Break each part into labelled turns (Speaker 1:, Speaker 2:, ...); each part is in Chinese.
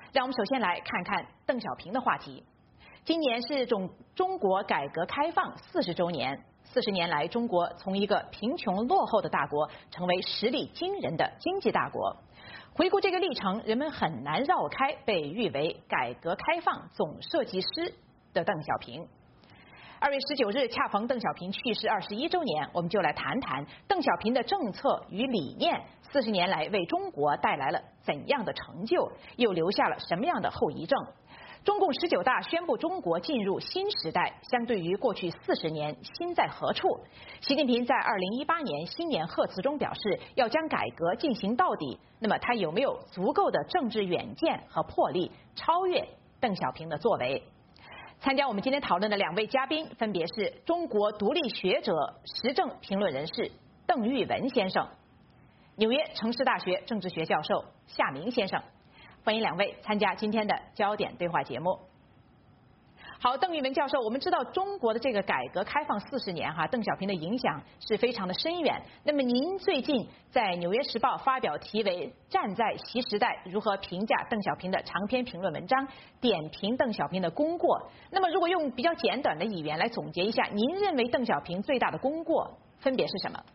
Speaker 1: 让我们首先来看看邓小平的话题。今年是中国改革开放40周年，40年来，中国从一个贫穷落后的大国，成为实力惊人的经济大国。回顾这个历程，人们很难绕开被誉为改革开放总设计师的邓小平。2月19日恰逢邓小平去世21周年，我们就来谈谈邓小平的政策与理念40年来为中国带来了怎样的成就，又留下了什么样的后遗症。中共19大宣布中国进入新时代，相对于过去40年，心在何处？习近平在2018年新年贺词中表示要将改革进行到底，那么他有没有足够的政治远见和魄力超越邓小平的作为？参加我们今天讨论的2位嘉宾分别是中国独立学者、时政评论人士邓玉文先生，纽约城市大学政治学教授夏明先生。欢迎2位参加今天的焦点对话节目。好，邓玉文教授，我们知道中国的这个改革开放40年邓小平的影响是非常的深远。那么您最近在《纽约时报》发表题为《站在习时代：如何评价邓小平》的长篇评论文章，点评邓小平的功过。那么如果用比较简短的语言来总结一下，您认为邓小平最大的功过分别是什么？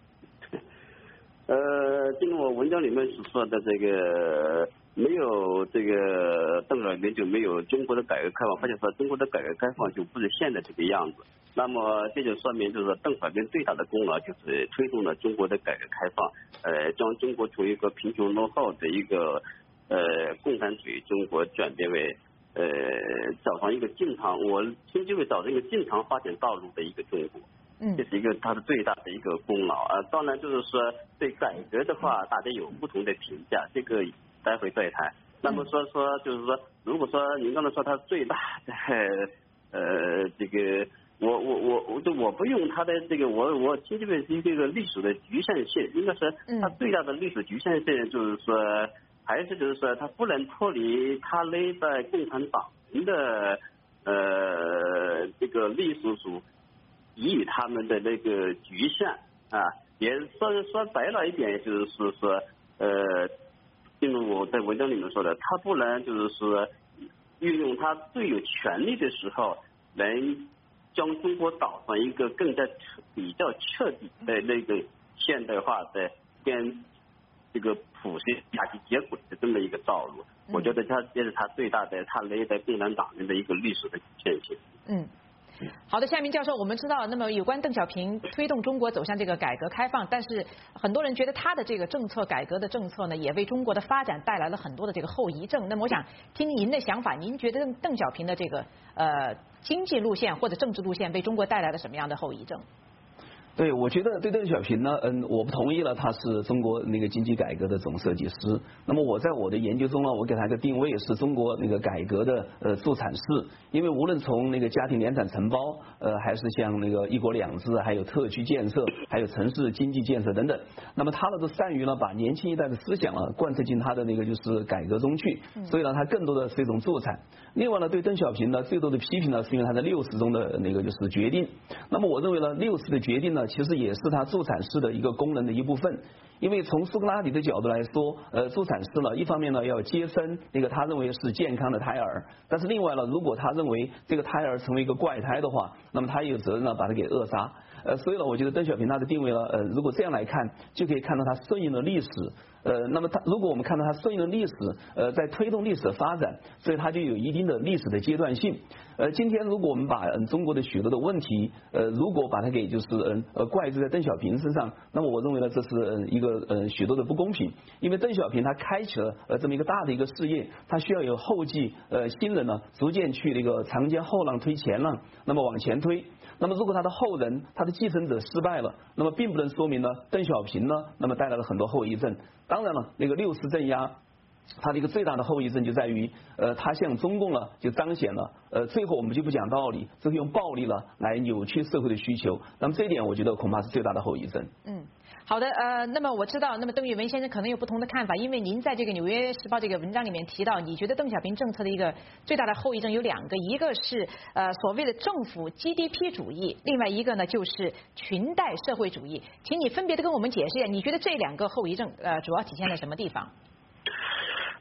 Speaker 2: 正如我文章里面所说的，这个没有这个邓小平就没有中国的改革开放，或者说中国的改革开放就不是现在这个样子。那么这就说明就是说邓小平最大的功劳就是推动了中国的改革开放，将中国从一个贫穷落后的一个共产主义中国转变为走上一个正常，我称之为走上一个正常发展道路的一个中国。这是一个他的最大的一个功劳啊。当然就是说对改革的话，大家有不同的评价，这个待会再谈。那么说就是说，如果说您刚才说他最大的这个，我不用他的这个，我称之为是这个历史的局限性，应该是他最大的历史局限性，就是说还是就是说他不能脱离他内在共产党人的这个历史所给予他们的那个局限啊，也说白了一点，就是说正如我在文章里面说的，他不能就是说运用他最有权力的时候，能将中国导向一个更加比较彻底的那个现代化的跟这个普世价值接轨的这么一个道路。我觉得这是他最大的他内在共产党人的一个历史的局限性。
Speaker 1: 好的，夏明教授，我们知道，那么有关邓小平推动中国走向这个改革开放，但是很多人觉得他的这个政策改革的政策呢，也为中国的发展带来了很多的这个后遗症。那么我想听您的想法，您觉得邓小平的这个经济路线或者政治路线为中国带来了什么样的后遗症？
Speaker 3: 对，我觉得对邓小平呢，我不同意了，他是中国那个经济改革的总设计师。那么我在我的研究中呢，我给他一个定位是中国那个改革的助产士，因为无论从那个家庭联产承包，还是像那个一国两制，还有特区建设，还有城市经济建设等等，那么他呢都善于呢把年轻一代的思想贯彻进他的那个就是改革中去，所以呢他更多的是一种助产。另外呢，对邓小平呢最多的批评呢，是因为他的60中的那个就是决定。那么我认为呢，60的决定呢，其实也是他助产士的一个功能的一部分。因为从苏格拉底的角度来说，助产士呢，一方面呢要接生那个他认为是健康的胎儿，但是另外呢，如果他认为这个胎儿成为一个怪胎的话，那么他也有责任呢把它给扼杀。所以呢，我觉得邓小平他的定位呢，如果这样来看，就可以看到他顺应了历史。那么如果我们看到他顺应了历史，在推动历史的发展，所以他就有一定的历史的阶段性。今天如果我们把中国的许多的问题，如果把它给就是怪罪在邓小平身上，那么我认为呢，这是一个许多的不公平。因为邓小平他开启了这么一个大的一个事业，他需要有后继新人呢，逐渐去那个长江后浪推前浪，那么往前推。那么如果他的后人他的继承者失败了，那么并不能说明呢邓小平呢那么带来了很多后遗症。当然了，那个60镇压它的一个最大的后遗症就在于它向中共呢就彰显了最后我们就不讲道理，这是用暴力了来扭曲社会的需求。那么这一点我觉得恐怕是最大的后遗症。
Speaker 1: 好的，那么我知道，那么邓玉文先生可能有不同的看法，因为您在这个《纽约时报》这个文章里面提到，你觉得邓小平政策的一个最大的后遗症有2个，一个是所谓的政府 GDP 主义，另外一个呢就是裙带社会主义，请你分别的跟我们解释一下，你觉得这2个后遗症主要体现在什么地方？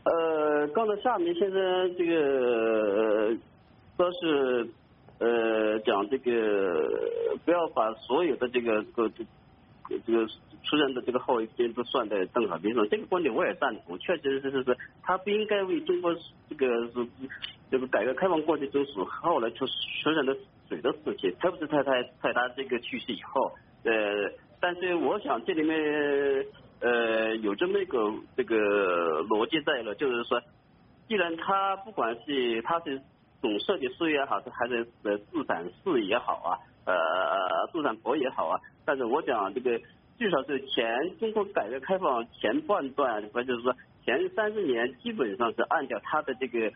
Speaker 2: 刚才下面先生这个说是讲这个不要把所有的这个出人的这个后遗症都算在邓小平上，这个观点我也赞同，确实是他不应该为中国这个改革开放过程中所后来出人的水的事情，特别是在他这个去世以后，但是我想这里面有这么一个这个逻辑在了，就是说，既然他不管是他是总设计师也好，还是助产士也好啊，助产婆也好啊，但是我讲这个至少是中国改革开放前半段，或者是说前30年，基本上是按照他的这个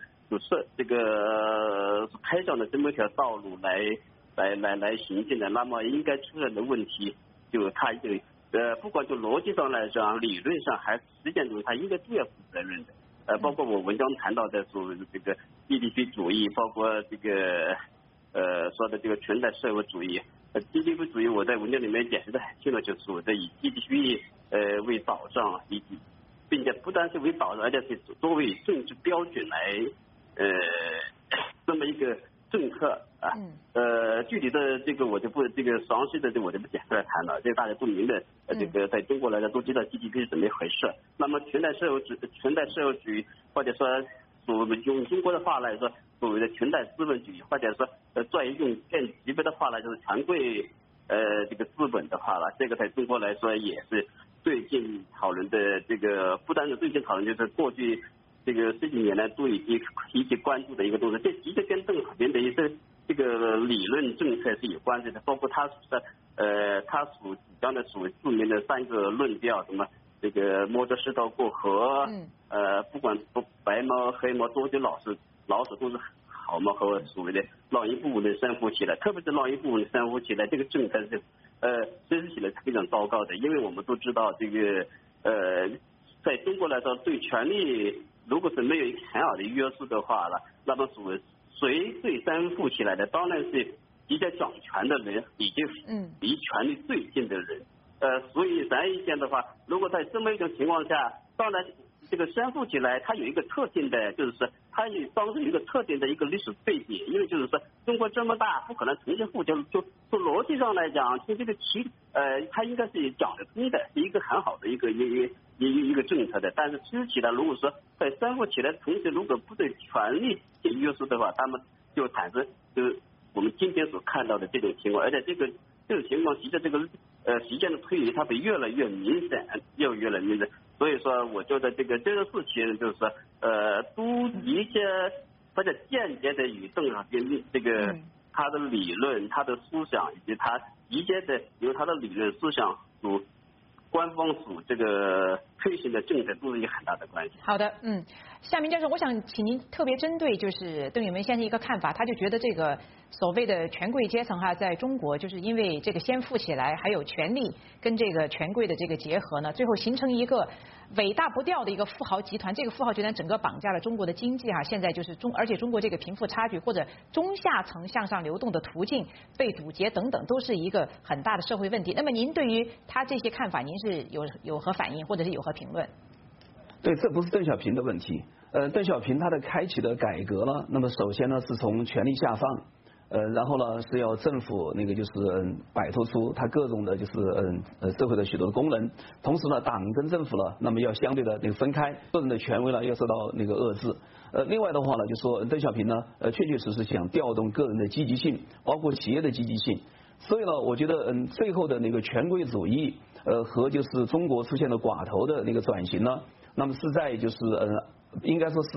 Speaker 2: 开上的这么一条道路来行进的，那么应该出现的问题就他就不管就逻辑上来讲，理论上还是实践中，他应该都要负责任的。包括我文章谈到的所谓的这个 GDP 主义，包括这个说的这个全代社会主义。GDP 主义我在文章里面解释的很清楚，就是我的以 GDP 为保障，并且不单是为保障，而且是作为政治标准来这么一个政策啊。具体的这个我就不详细的我就不简单谈了，这个大家都明白，这个在中国来讲都知道 GDP 是怎么一回事。那么全代社会主义，或者说用中国的话来说，所谓的全代资本主义，或者说再用更级别的话来就是权贵这个资本的话了，这个在中国来说也是最近讨论的这个，不单是最近讨论，就是过去这个10几年来都已经提起关注的一个东西，这的确跟邓小平的一些这个理论政策是有关系的，包括他所主张的所谓著名的3个论调，什么这个摸着石头过河，不管白猫黑猫多久老鼠都是好猫，和所谓的老一不稳的生活起来，特别是老一不稳的生活起来，这个政策是实施起来是非常糟糕的，因为我们都知道这个在中国来说，对权力如果是没有一个很好的约束的话了，那么谁最身负起来的，当然是比较掌权的人，以及离权力最近的人。所以咱意见的话，如果在这么一种情况下，当然这个身负起来，它有一个特定的，就是说它也当时有一个特定的一个历史背景，因为就是说中国这么大，不可能重新复建，就从逻辑上来讲，从这个它应该是讲得通的，是一个很好的一个政策的。但是支起来，如果说在身负起来的同时，如果不对权力进约束的话，他们就产生就是我们今天所看到的这种情况，而且这种情况随着这个时间的推移，它会越来越明显，越来越明显。所以说，我觉得这个事情就是说，都一些或者间接的与邓小平这个他的理论、他的思想以及他直接的由他的理论思想所官方所这个推行的政策都是有很大的关系。
Speaker 1: 好的，夏明教授，我想请您特别针对就是邓小平先生一个看法，他就觉得这个所谓的权贵阶层在中国就是因为这个先富起来，还有权力跟这个权贵的这个结合呢，最后形成一个尾大不掉的一个富豪集团。这个富豪集团整个绑架了中国的经济现在就是而且中国这个贫富差距或者中下层向上流动的途径被堵截等等，都是一个很大的社会问题。那么您对于他这些看法，您是有何反应，或者是有何评论？
Speaker 3: 对，这不是邓小平的问题。邓小平他的开启的改革呢，那么首先呢是从权力下放，然后呢是要政府就是摆脱出他各种的就是社会的许多的功能，同时呢党跟政府呢那么要相对的分开，个人的权威呢要受到遏制。另外的话呢，就说邓小平呢确确实实想调动个人的积极性，包括企业的积极性。所以呢，我觉得最后的权贵主义和就是中国出现的寡头的转型呢，那么是在就是应该说是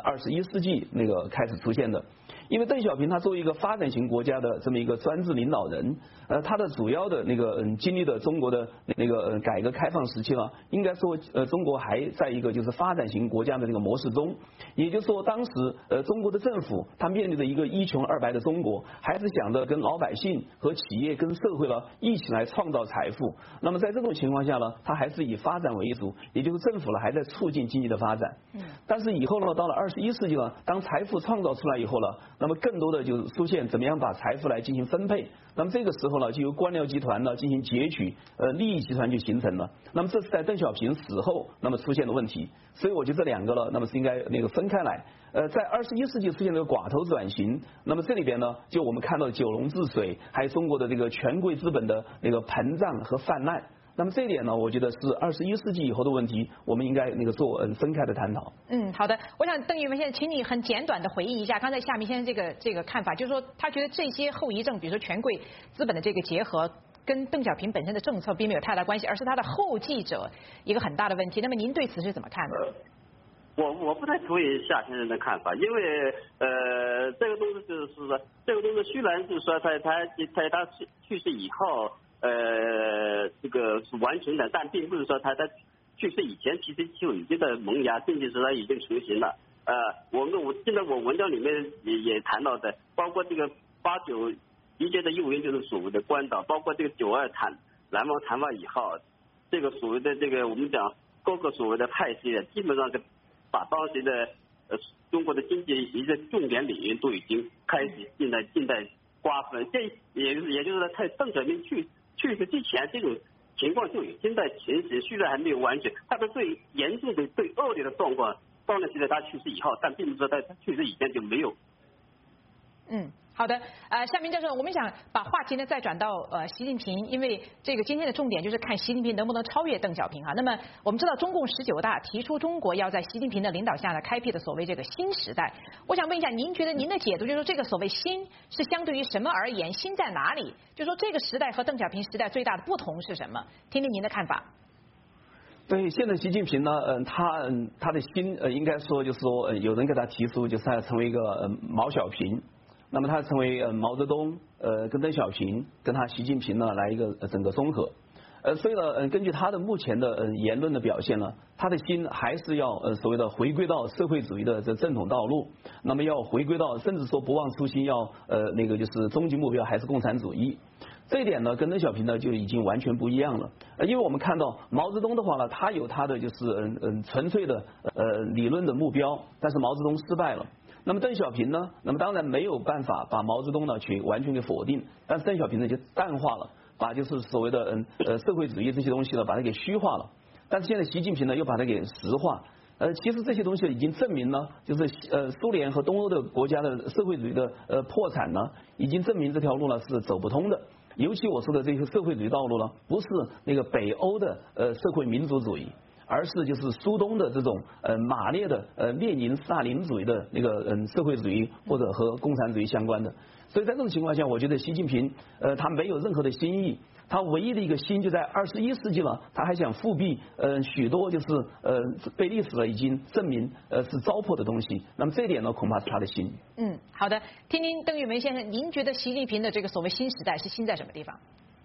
Speaker 3: 21世纪开始出现的。因为邓小平他作为一个发展型国家的这么一个专制领导人，他的主要的经历的中国的改革开放时期呢，应该说中国还在一个就是发展型国家的模式中，也就是说当时中国的政府他面对着一个一穷二白的中国，还是想着跟老百姓和企业跟社会呢一起来创造财富。那么在这种情况下呢，他还是以发展为主，也就是政府呢还在促进经济的发展。但是以后呢，到了21世纪呢，当财富创造出来以后呢， 那么更多的就是出现怎么样把财富来进行分配。那么这个时候呢，就由官僚集团呢进行截取，利益集团就形成了。那么这是在邓小平死后那么出现的问题。所以我觉得这两个呢，那么是应该那个分开来。在21世纪出现这个寡头转型，那么这里边呢，就我们看到九龙治水，还有中国的这个权贵资本的那个膨胀和泛滥。那么这一点呢，我觉得是21世纪以后的问题，我们应该那个做分开的探讨。
Speaker 1: 好的，我想邓玉文先生，请你很简短的回忆一下刚才夏明先生这个看法，就是说他觉得这些后遗症，比如说权贵资本的这个结合，跟邓小平本身的政策并没有太大关系，而是他的后继者一个很大的问题。那么您对此是怎么看的？
Speaker 2: 我不太同意夏先生的看法，因为这个东西就是说，这个东西虽然就是说在他去世以后。这个是完成的，但并不是说他在去世以前其实就已经在萌芽，甚至是他已经成型了。我现在我文章里面也谈到的，包括这个89集结的诱因就是所谓的关岛，包括这个92南方谈话以后，这个所谓的这个我们讲各个所谓的派系，基本上是把当时的中国的经济一个重点领域都已经开始近代瓜分，这也就是说在邓小平去世之前，这种情况就已经在前时，虽然还没有完全，它的最严重的、最恶劣的状况，当然是在他去世以后，但并不是说在他去世以前就没有。
Speaker 1: 好的，夏明教授，我们想把话题呢再转到习近平，因为这个今天的重点就是看习近平能不能超越邓小平哈。那么我们知道中共19大提出中国要在习近平的领导下呢开辟的所谓这个新时代，我想问一下，您觉得您的解读就是说这个所谓新是相对于什么而言？新在哪里？就是说这个时代和邓小平时代最大的不同是什么？听听您的看法。
Speaker 3: 对，现在习近平呢，他的新应该说就是说，有人给他提出就是他要成为一个毛小平。那么他成为毛泽东跟邓小平跟他习近平呢来一个整个综合，所以呢根据他的目前的言论的表现呢，他的心还是要所谓的回归到社会主义的这正统道路，那么要回归到甚至说不忘初心，要那个就是终极目标还是共产主义。这一点呢跟邓小平呢就已经完全不一样了，因为我们看到毛泽东的话呢，他有他的就是纯粹的理论的目标，但是毛泽东失败了。那么邓小平呢？那么当然没有办法把毛泽东呢去完全给否定，但是邓小平呢就淡化了，把就是所谓的社会主义这些东西呢把它给虚化了。但是现在习近平呢又把它给实化。其实这些东西已经证明呢，就是苏联和东欧的国家的社会主义的破产呢，已经证明这条路呢是走不通的。尤其我说的这个社会主义道路呢，不是那个北欧的社会民主主义。而是就是苏东的这种马列的列宁斯大林主义的那个社会主义或者和共产主义相关的，所以在这种情况下，我觉得习近平他没有任何的新意，他唯一的一个新就在21世纪了，他还想复辟许多就是被历史已经证明是糟粕的东西，那么这一点呢恐怕是他的新。
Speaker 1: 好的，听听邓玉文先生，您觉得习近平的这个所谓新时代是新在什么地方？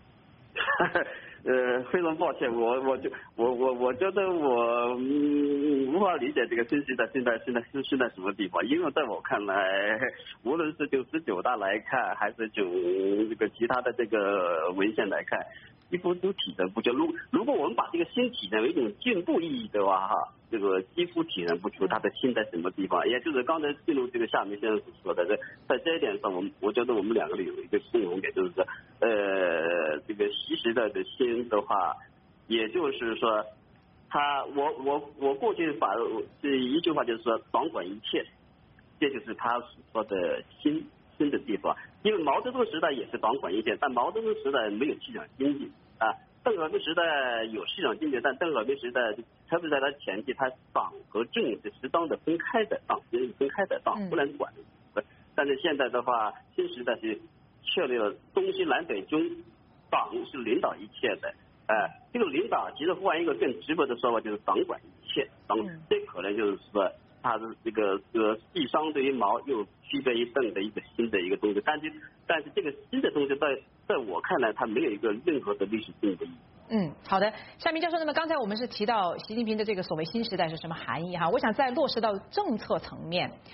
Speaker 2: 非常抱歉，我觉得我无法理解这个新时代现在什么地方，因为在我看来，无论是就19大来看，还是就这个其他的这个文献来看，几乎都体现不出。如果我们把这个新体现为一种进步意义的话，哈，这个几乎体现不出它的新在什么地方。也就是刚才进入这个夏明先生所说的，在这一点上，我觉得我们两个有一个共同点，就是说，这个习时代的新的话，也就是说，我过去把这一句话就是说，掌管一切，这就是他所说的新的地方。因为毛泽东时代也是掌管一切，但毛泽东时代没有市场经济啊。邓小平时代有市场经济，但邓小平时代，特别是在他前期，他党和政是适当的分开的，党不能管。但是现在的话，新时代是确立了东西南北中，党是领导一切的。这个领导其实换一个更直白的说法，就是掌管一切。这可能就是说，它的这个既相对于毛又区别于邓的一个新的一个东西。但是这个新的东西在我看来，它没有一个任何的历史性的意义。
Speaker 1: 好的，夏明教授，那么刚才我们是提到习近平的这个所谓新时代是什么含义哈？我想再落实到政策层面。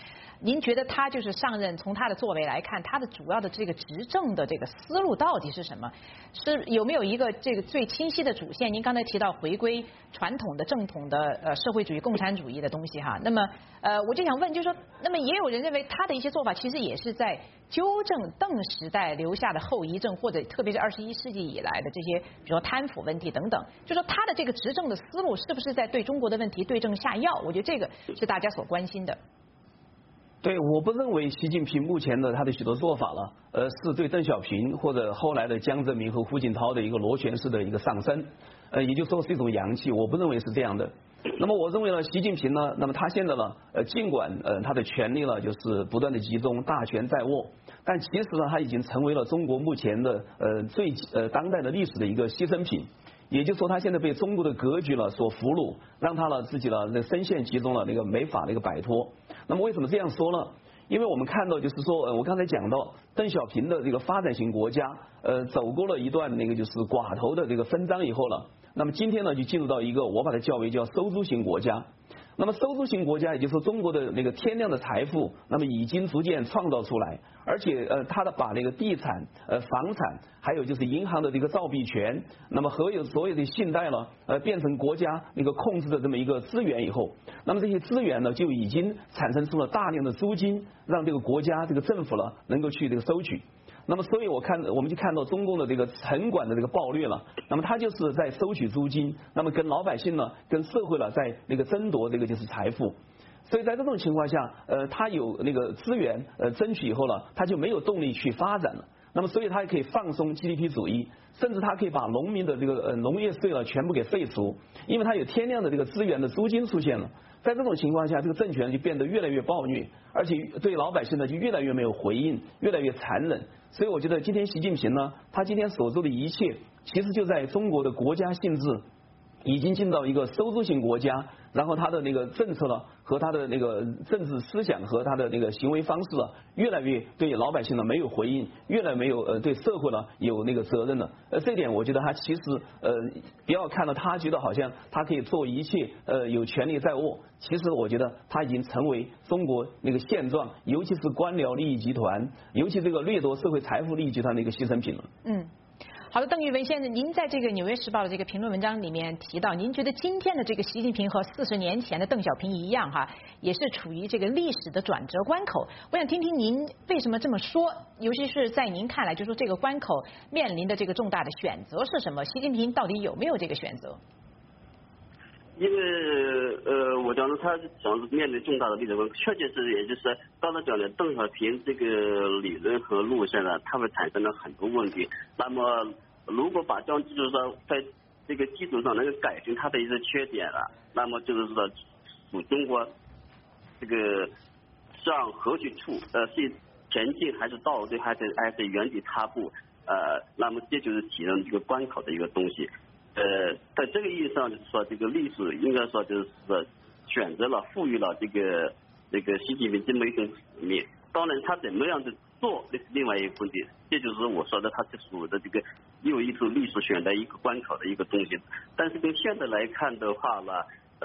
Speaker 1: 您觉得他就是上任，从他的作为来看，他的主要的这个执政的这个思路到底是什么？是有没有一个这个最清晰的主线？您刚才提到回归传统的正统的社会主义共产主义的东西哈，那么我就想问，就是说，那么也有人认为他的一些做法其实也是在纠正邓时代留下的后遗症，或者特别是21世纪以来的这些，比如说贪腐问题等等，就说他的这个执政的思路是不是在对中国的问题对症下药？我觉得这个是大家所关心的。
Speaker 3: 对，我不认为习近平目前的他的许多做法了，是对邓小平或者后来的江泽民和胡锦涛的一个螺旋式的一个上升，也就是说是一种阳气，我不认为是这样的。那么我认为呢，习近平呢，那么他现在呢，尽管他的权力呢就是不断的集中，大权在握，但其实呢，他已经成为了中国目前的最当代的历史的一个牺牲品。也就是说，他现在被中国的格局了所俘虏，让他呢自己呢身陷其中了，那个没法那个摆脱。那么为什么这样说呢？因为我们看到就是说，我刚才讲到邓小平的这个发展型国家，走过了一段那个就是寡头的这个分赃以后了，那么今天呢就进入到一个我把它叫为叫收租型国家。那么收租型国家，也就是说中国的那个天量的财富，那么已经逐渐创造出来，而且它的把那个地产、房产，还有就是银行的这个造币权，那么和有所有的信贷呢，变成国家那个控制的这么一个资源以后，那么这些资源呢就已经产生出了大量的租金，让这个国家这个政府呢能够去这个收取。那么，所以我们就看到中共的这个城管的这个暴虐了。那么，他就是在收取租金，那么跟老百姓呢，跟社会呢，在那个争夺这个就是财富。所以在这种情况下，他有那个资源争取以后呢，他就没有动力去发展了。那么，所以他也可以放松 GDP 主义，甚至他可以把农民的这个农业税了全部给废除，因为他有天量的这个资源的租金出现了。在这种情况下，这个政权就变得越来越暴虐，而且对老百姓呢就越来越没有回应，越来越残忍。所以我觉得今天习近平呢，他今天所做的一切，其实就在中国的国家性质已经进到一个收租型国家，然后他的那个政策呢和他的那个政治思想和他的那个行为方式啊，越来越对老百姓呢没有回应，越来没有对社会呢有那个责任了。这点我觉得他其实不要看到他觉得好像他可以做一切，有权力在握，其实我觉得他已经成为中国那个现状，尤其是官僚利益集团，尤其这个掠夺社会财富利益集团的一个牺牲品了。
Speaker 1: 好的，邓玉文先生，您在这个《纽约时报》的这个评论文章里面提到，您觉得今天的这个习近平和40年前的邓小平一样哈，也是处于这个历史的转折关口。我想听听您为什么这么说，尤其是在您看来，就说这个关口面临的这个重大的选择是什么？习近平到底有没有这个选择？
Speaker 2: 因为我讲的他讲是面临重大的历史关口，确确实实也就是刚才讲的邓小平这个理论和路线呢，它会产生了很多问题。那么如果把这样基础上在这个基础上能够改进它的一些缺点了，那么就是说属中国这个向何去处，是前进还是倒退，还是原地踏步，那么这就是体现这个关口的一个东西。在这个意义上，就是说这个历史应该说就是说选择了赋予了这个习近平这么一种使命。当然，他怎么样的做那是另外一个问题。这就是我说的，他是属的这个又一次历史选择一个关口的一个东西。但是从现在来看的话呢，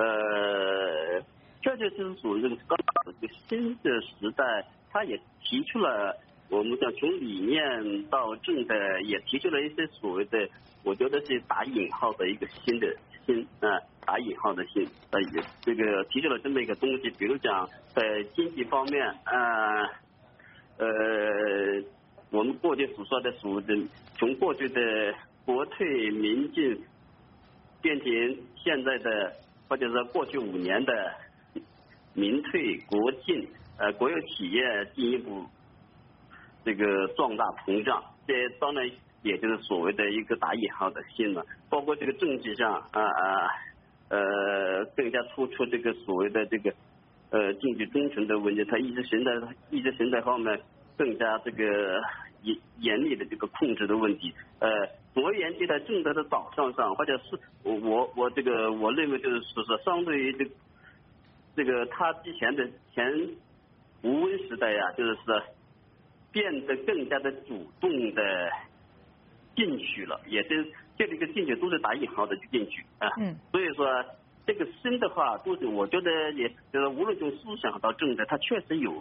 Speaker 2: 确确实实属于这个刚好这个新的时代，他也提出了我们讲从理念到政的，也提出了一些所谓的。我觉得是打引号的一个新打引号的新，这个提出了这么一个东西，比如讲在经济方面，我们过去所说的从过去的国退民进变成现在的，或者说过去5年的民退国进，国有企业进一步这个壮大膨胀，这当然。也就是所谓的一个打引号的新了，包括这个政治上更加突出这个所谓的这个政治忠诚的问题，它意识形态方面更加这个严厉的这个控制的问题。总而言之，在政策的导向上，或者是我认为就是说，相对于这个他之前的吴温时代呀，就是说变得更加的主动的。进取了，也是这个进取都是打引号的进取啊。所以说这个新的话，都是我觉得也就是无论从思想到政治，它确实有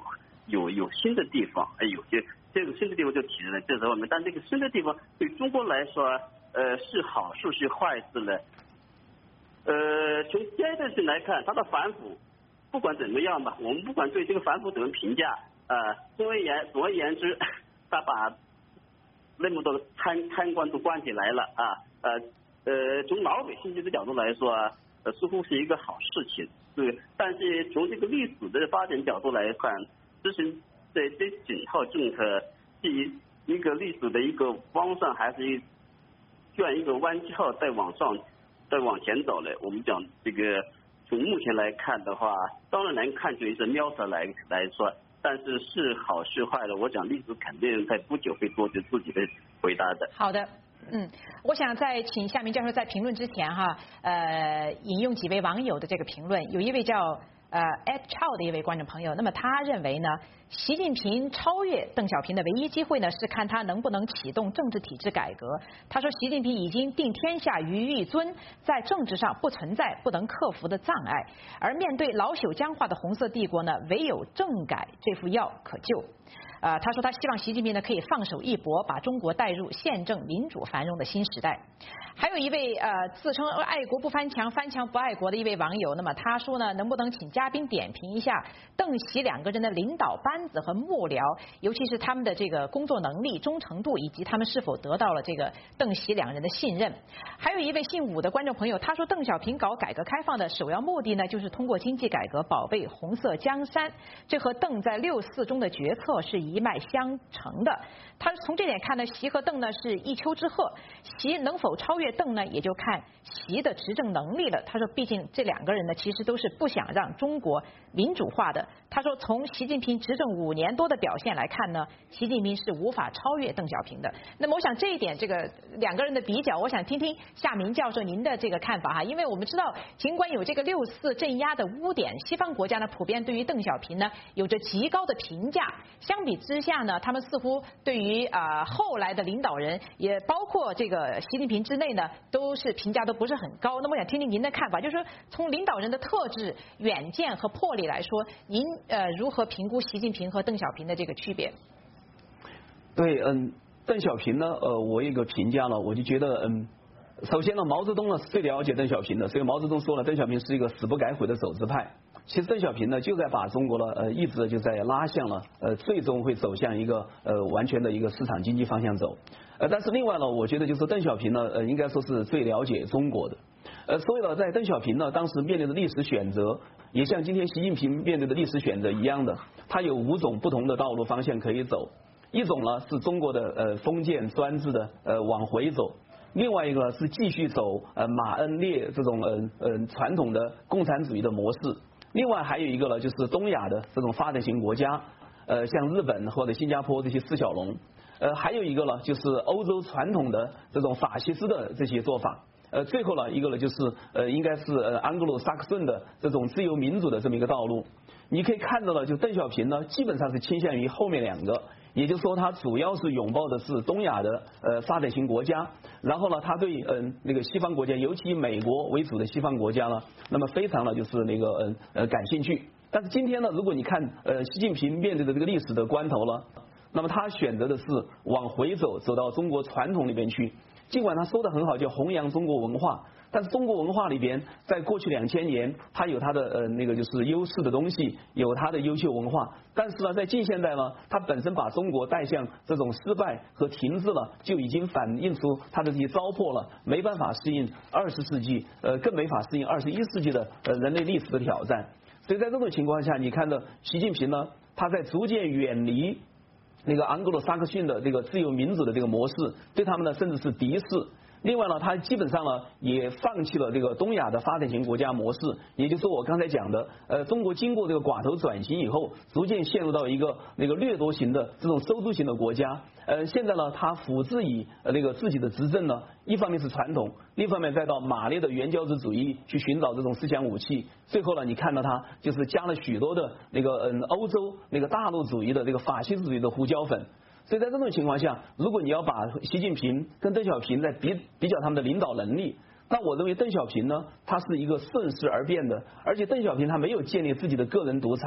Speaker 2: 有新的地方，有些这个新的地方就体现在这方面。但这个新的地方对中国来说，是好事是坏事呢？从阶段性来看，它的反腐，不管怎么样吧，我们不管对这个反腐怎么评价，总而言之，他把那么多的贪官都关起来了从老百姓这个角度来说似乎是一个好事情，对。但是从这个历史的发展角度来看，执行这整套政策是一个历史的一个方向，还是转一个弯翘再往前走呢？我们讲这个从目前来看的话，当然能看出一些苗头来说，但是是好是坏的，我讲历史肯定在不久会做出自己的回答的。
Speaker 1: 好的。我想在请夏明教授在评论之前引用几位网友的这个评论。有一位叫Ed Chow 的一位观众朋友，那么他认为呢，习近平超越邓小平的唯一机会呢，是看他能不能启动政治体制改革。他说，习近平已经定天下于一尊，在政治上不存在不能克服的障碍，而面对老朽僵化的红色帝国呢，唯有政改这副药可救。他说他希望习近平呢可以放手一搏，把中国带入宪政民主繁荣的新时代。还有一位自称爱国不翻墙翻墙不爱国的一位网友，那么他说呢，能不能请嘉宾点评一下邓习两个人的领导班子和幕僚，尤其是他们的这个工作能力、忠诚度，以及他们是否得到了这个邓习两人的信任。还有一位姓武的观众朋友，他说邓小平搞改革开放的首要目的呢，就是通过经济改革保卫红色江山，这和邓在6·4中的决策是一脉相承的。他从这点看呢，习和邓呢是一丘之貉，习能否超越邓呢，也就看习的执政能力了。他说，毕竟这两个人呢，其实都是不想让中国民主化的。他说，从习近平执政5年多的表现来看呢，习近平是无法超越邓小平的。那么，我想这一点，这个两个人的比较，我想听听夏明教授您的这个看法因为我们知道，尽管有这个6·4镇压的污点，西方国家呢普遍对于邓小平呢有着极高的评价。相比之下呢，他们似乎对于后来的领导人，也包括这个习近平之内呢，都是评价都不是很高。那么我想听听您的看法，就是说从领导人的特质、远见和魄力来说，您如何评估习近平和邓小平的这个区别？
Speaker 3: 对，邓小平呢，我有一个评价呢，我就觉得，首先呢，毛泽东呢是最了解邓小平的，所以毛泽东说了，邓小平是一个死不改悔的走资派。其实邓小平呢就在把中国呢一直就在拉向了最终会走向一个完全的一个市场经济方向走。但是另外呢，我觉得就是邓小平呢应该说是最了解中国的。所以呢，在邓小平呢当时面对的历史选择，也像今天习近平面对的历史选择一样的，他有5种不同的道路方向可以走。一种呢是中国的封建专制的往回走。另外一个是继续走马恩列这种传统的共产主义的模式。另外还有一个呢，就是东亚的这种发展型国家，像日本或者新加坡这些四小龙，还有一个呢，就是欧洲传统的这种法西斯的这些做法，最后呢一个呢就是应该是安格鲁萨克逊的这种自由民主的这么一个道路。你可以看到了，就邓小平呢基本上是倾向于后面2个，也就是说他主要是拥抱的是东亚的发展型国家，然后呢他对那个西方国家，尤其以美国为主的西方国家呢，那么非常的就是那个感兴趣。但是今天呢，如果你看习近平面对的这个历史的关头了，那么他选择的是往回走，走到中国传统里边去。尽管他说的很好，叫弘扬中国文化，但是中国文化里边，在过去2000年，它有它的那个就是优势的东西，有它的优秀文化。但是呢，在近现代呢，它本身把中国带向这种失败和停滞了，就已经反映出它的这些糟粕了，没办法适应20世纪，更没法适应21世纪的人类历史的挑战。所以在这种情况下，你看到习近平呢，他在逐渐远离那个昂格鲁萨克逊的这个自由民主的这个模式，对他们呢甚至是敌视。另外呢，他基本上呢也放弃了这个东亚的发展型国家模式，也就是说我刚才讲的，中国经过这个寡头转型以后，逐渐陷入到一个那个掠夺型的这种收租型的国家。现在呢，他辅之以那个自己的执政呢，一方面是传统，另一方面再到马列的原教旨主义去寻找这种思想武器。最后呢，你看到他就是加了许多的那个欧洲那个大陆主义的这个法西斯主义的胡椒粉。所以在这种情况下，如果你要把习近平跟邓小平在比较他们的领导能力，那我认为邓小平呢，他是一个顺势而变的，而且邓小平他没有建立自己的个人独裁，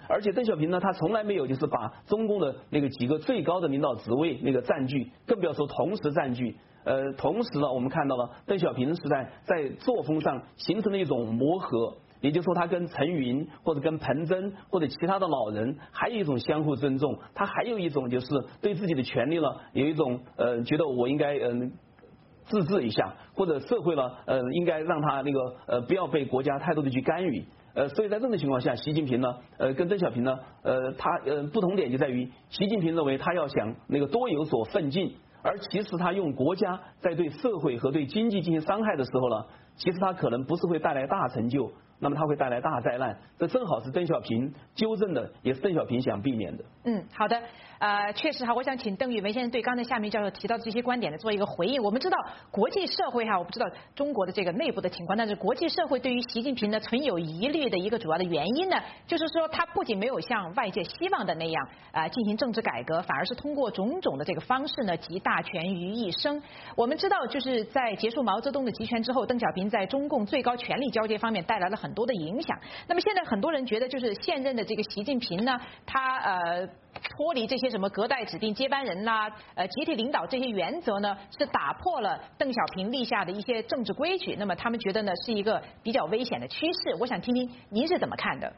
Speaker 3: 而且邓小平呢，他从来没有就是把中共的那个几个最高的领导职位那个占据，更不要说同时占据。同时呢，我们看到了邓小平时代在作风上形成了一种磨合，也就是说他跟陈云或者跟彭真或者其他的老人还有一种相互尊重，他还有一种就是对自己的权利呢有一种觉得我应该自治一下，或者社会呢应该让他那个不要被国家太多的去干预。所以在这种情况下，习近平呢，跟邓小平呢，他不同点就在于，习近平认为他要想那个多有所奋进，而其实他用国家在对社会和对经济进行伤害的时候呢，其实他可能不是会带来大成就，那么他会带来大灾难。这正好是邓小平纠正的，也是邓小平想避免的。
Speaker 1: 好的，确实哈，我想请邓玉梅先生对刚才夏明教授提到的这些观点呢做一个回应。我们知道国际社会哈，我不知道中国的这个内部的情况，但是国际社会对于习近平呢存有疑虑的一个主要的原因呢，就是说他不仅没有像外界希望的那样进行政治改革，反而是通过种种的这个方式呢集大权于一身。我们知道就是在结束毛泽东的集权之后，邓小平在中共最高权力交接方面带来了很多的影响。那么现在很多人觉得就是现任的这个习近平呢，他脱离这些什么隔代指定接班人啦、集体领导这些原则呢，是打破了邓小平立下的一些政治规矩。那么他们觉得呢是一个比较危险的趋势。我想听听您是怎么看的？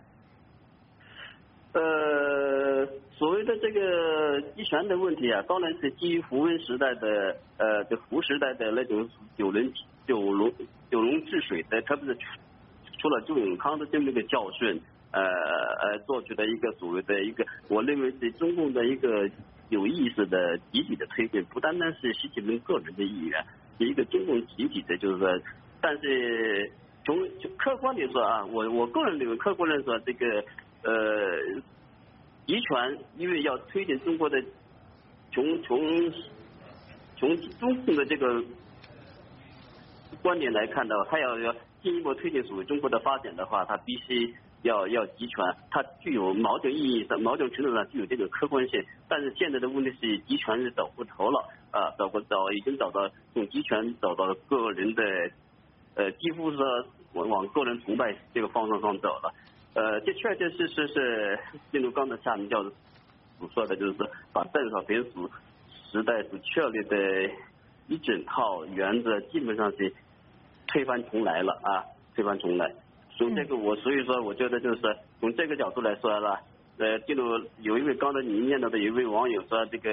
Speaker 2: 所谓的这个集权的问题啊，当然是基于胡温时代的这胡时代的那种九龙治水的，特别是除了周永康的这么一个教训。做出的一个所谓的一个，我认为是中共的一个有意识的集体的推进，不单单是习近平个人的意愿，是一个中共集体的，就是说，但是从客观地说啊，我个人认为，客观地说，这个集权，因为要推进中国的从中共的这个观点来看的话，他要进一步推进所谓中国的发展的话，他必须。要集权，它具有某种意义上、某种程度上具有这个客观性，但是现在的问题是集权是走不头了啊，已经找到从集权找到个人的几乎是往个人崇拜这个方向上走了。这确确实实是正如刚才夏明教授所说的，就是把邓小平时代所确立的一整套原则基本上是推翻重来了啊，推翻重来。从这个所以说我觉得就是从这个角度来说呢，正如有一位刚才您念到的有一位网友说，这个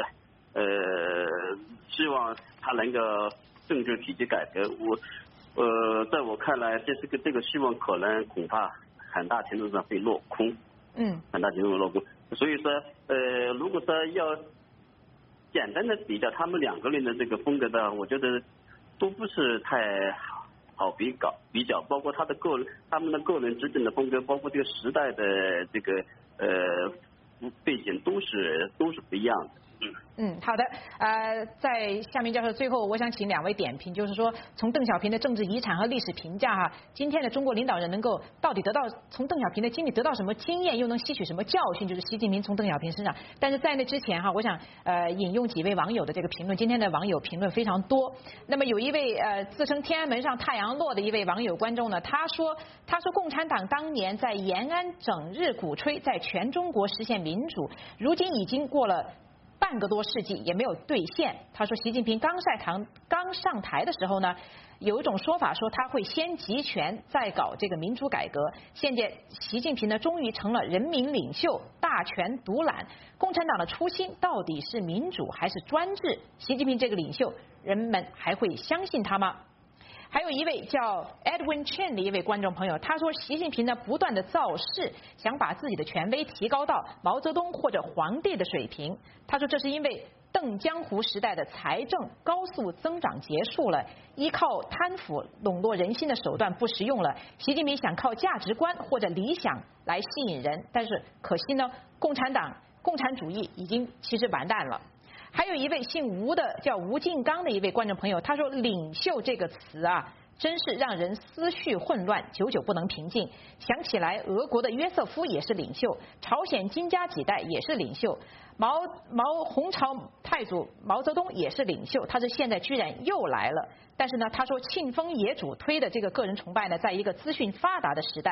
Speaker 2: 希望他能够政治体制改革，在我看来，这个希望可能恐怕很大程度上会落空，很大程度上落空。所以说如果说要简单的比较他们两个人的这个风格的，我觉得都不是太好比较，包括他们的个人执政的风格，包括这个时代的这个背景都是不一样的。
Speaker 1: 好的，在夏明教授最后，我想请两位点评，就是说从邓小平的政治遗产和历史评价哈，今天的中国领导人能够到底从邓小平的经历得到什么经验，又能吸取什么教训？就是习近平从邓小平身上。但是在那之前哈，我想引用几位网友的这个评论，今天的网友评论非常多。那么有一位自称天安门上太阳落的一位网友观众呢，他说共产党当年在延安整日鼓吹在全中国实现民主，如今已经过了半个多世纪也没有兑现。他说习近平刚上台的时候呢，有一种说法说他会先集权再搞这个民主改革。现在习近平呢终于成了人民领袖，大权独揽。共产党的初心到底是民主还是专制？习近平这个领袖，人们还会相信他吗？还有一位叫 Edwin Chen 的一位观众朋友，他说习近平呢不断的造势，想把自己的权威提高到毛泽东或者皇帝的水平。他说这是因为邓江湖时代的财政高速增长结束了，依靠贪腐笼络人心的手段不实用了。习近平想靠价值观或者理想来吸引人，但是可惜呢，共产主义已经其实完蛋了。还有一位姓吴的叫吴敬刚的一位观众朋友，他说领袖这个词啊，真是让人思绪混乱，久久不能平静。想起来俄国的约瑟夫也是领袖，朝鲜金家几代也是领袖，洪朝太祖毛泽东也是领袖，他是现在居然又来了。但是呢，他说庆丰野主推的这个个人崇拜呢，在一个资讯发达的时代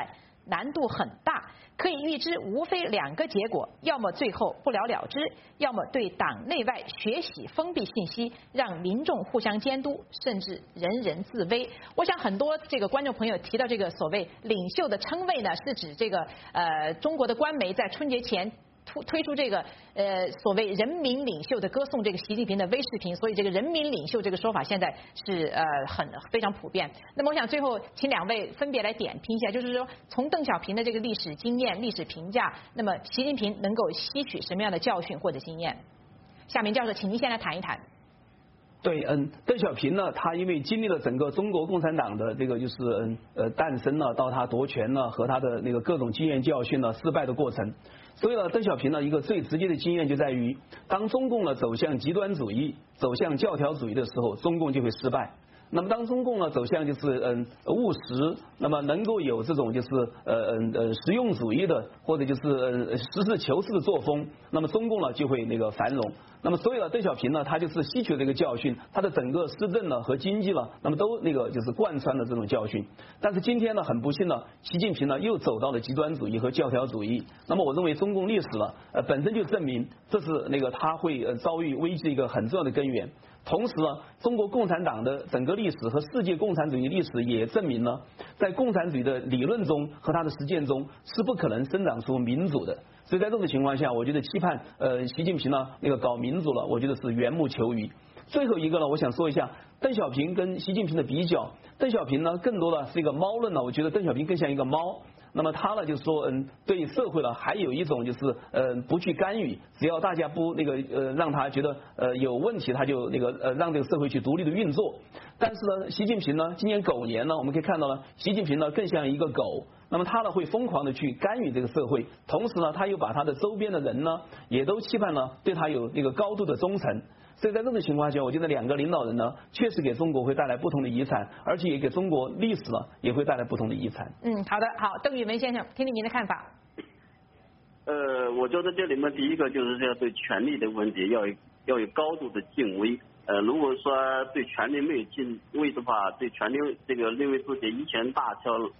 Speaker 1: 难度很大，可以预知无非2个结果：要么最后不了了之，要么对党内外学习封闭信息，让民众互相监督，甚至人人自危。我想很多这个观众朋友提到这个所谓领袖的称谓呢，是指这个中国的官媒在春节前推出这个所谓人民领袖的歌颂这个习近平的微视频，所以这个人民领袖这个说法现在是非常普遍。那么我想最后请2位分别来点评一下，就是说从邓小平的这个历史经验、历史评价，那么习近平能够吸取什么样的教训或者经验？夏明教授，请您先来谈一谈。
Speaker 3: 对，邓小平呢，他因为经历了整个中国共产党的这个就是诞生呢，到他夺权呢和他的那个各种经验教训呢失败的过程，所以呢，邓小平呢一个最直接的经验就在于，当中共呢走向极端主义、走向教条主义的时候，中共就会失败。那么当中共呢走向就是务实，那么能够有这种就是实用主义的或者就是实事求是的作风，那么中共呢就会那个繁荣。那么所以呢，邓小平呢他就是吸取了这个教训，他的整个施政呢和经济呢，那么都那个就是贯穿了这种教训。但是今天呢很不幸呢，习近平呢又走到了极端主义和教条主义。那么我认为中共历史呢本身就证明这是那个他会遭遇危机一个很重要的根源。同时呢，中国共产党的整个历史和世界共产主义历史也证明了，在共产主义的理论中和它的实践中是不可能生长出民主的。所以在这种情况下，我觉得期盼习近平呢那个搞民主了，我觉得是缘木求鱼。最后一个呢，我想说一下邓小平跟习近平的比较。邓小平呢更多的是一个猫论呢，我觉得邓小平更像一个猫。那么他呢，就是说，对社会呢，还有一种就是不去干预，只要大家不那个让他觉得有问题，他就那个让这个社会去独立的运作。但是呢，习近平呢，今年狗年呢，我们可以看到呢，习近平呢更像一个狗，那么他呢会疯狂的去干预这个社会，同时呢，他又把他的周边的人呢，也都期盼呢对他有那个高度的忠诚。所以在这种情况下，我觉得2个领导人呢，确实给中国会带来不同的遗产，而且也给中国历史呢也会带来不同的遗产。
Speaker 1: 好的，好，邓宇文先生，听听您的看法。
Speaker 2: 我觉得这里面第一个就是这个对权力的问题要有高度的敬畏。如果说对权力没有敬畏的话，对权力这个认为自己一拳大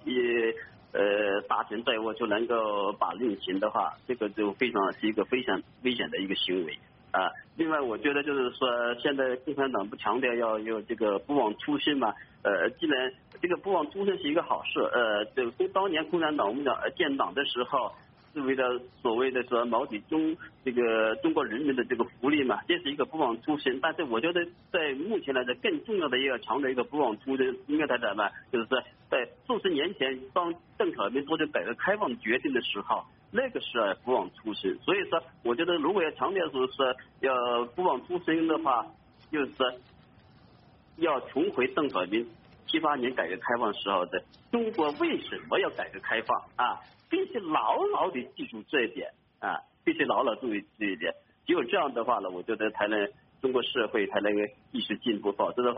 Speaker 2: 权在握就能够把令行的话，这个就是一个非常危险的一个行为。另外我觉得就是说，现在共产党不强调要有这个不忘初心嘛，既然这个不忘初心是一个好事，当年共产党我们讲建党的时候是为了所谓的说谋取这个中国人民的这个福利嘛，这是一个不忘初心。但是我觉得在目前来讲，更重要的要强调一个不忘初心，应该在什么？就是说在数十年前，当邓小平做出改革开放决定的时候，那个是不忘初心。所以说，我觉得如果要强调说要不忘初心的话，就是说要重回邓小平78年改革开放时候的中国为什么要改革开放啊？必须牢牢地记住这一点啊！必须牢牢注意这一点。只有这样的话呢，我觉得才能中国社会才能继续进步，否则的话，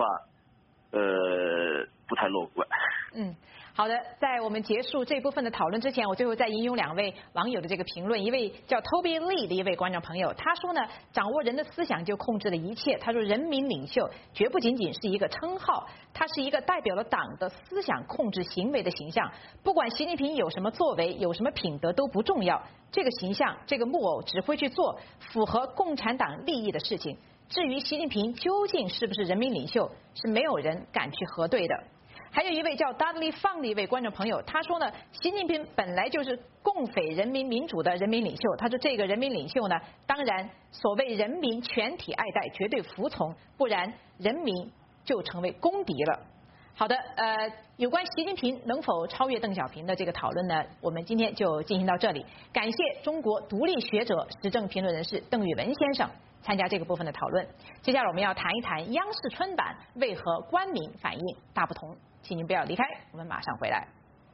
Speaker 2: 不太乐观。
Speaker 1: 好的，在我们结束这部分的讨论之前，我最后再引用2位网友的这个评论。一位叫 Toby Lee 的一位观众朋友，他说呢，掌握人的思想就控制了一切。他说，人民领袖绝不仅仅是一个称号，它是一个代表了党的思想控制行为的形象。不管习近平有什么作为，有什么品德都不重要，这个形象，这个木偶只会去做符合共产党利益的事情。至于习近平究竟是不是人民领袖，是没有人敢去核对的。还有一位叫 Dudley Fang 的一位观众朋友，他说呢，习近平本来就是共匪人民民主的人民领袖。他说这个人民领袖呢，当然所谓人民全体爱戴，绝对服从，不然人民就成为公敌了。好的，有关习近平能否超越邓小平的这个讨论呢，我们今天就进行到这里。感谢中国独立学者、时政评论人士邓宇文先生参加这个部分的讨论。接下来我们要谈一谈央视春晚为何官民反应大不同，请您不要离开，我们马上回来。